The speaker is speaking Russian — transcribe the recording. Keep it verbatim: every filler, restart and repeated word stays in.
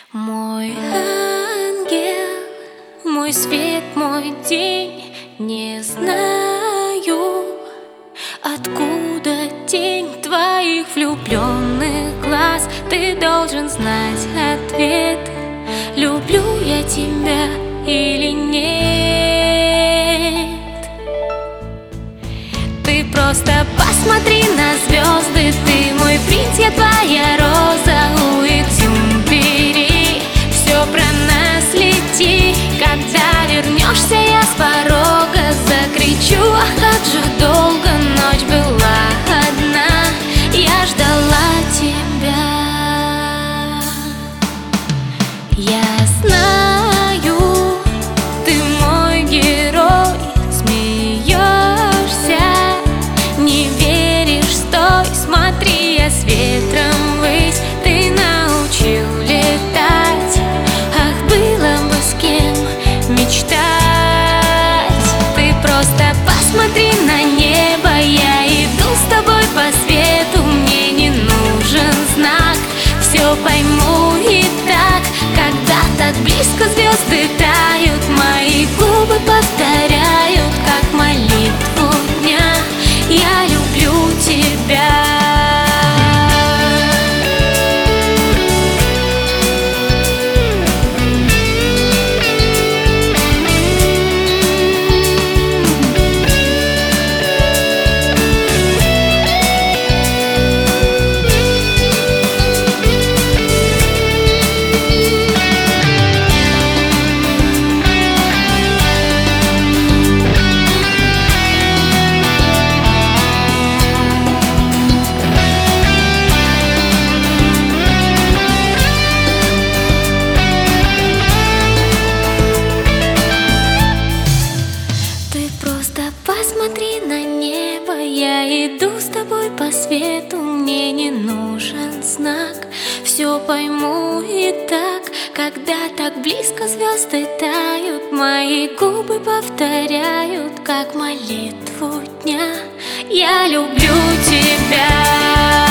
Мой ангел, мой свет, мой день, не знаю, откуда тень твоих влюбленных глаз. Ты должен знать ответ, люблю я тебя или нет. Ты просто посмотри на звезды, ты мой принц, я твоя роза у Экзюпери. Все про нас лети, когда вернешься, я с порога закричу: ах, как же долго ночь была одна, я ждала тебя. Я знаю, ты мой герой, смеешься, не веришь, стой, смотри, я с ветром ввысь, ты научил летать. Ах, было бы с кем мечтать. Ты просто посмотри на небо, я иду с тобой по свету, мне не нужен знак, все пойму и так. Когда так близко звезды тают, мои губы повторяют, как молитву дня: я люблю тебя. Посмотри на небо, я иду с тобой по свету, мне не нужен знак, все пойму и так. Когда так близко звезды тают, мои губы повторяют, как молитву дня: я люблю тебя.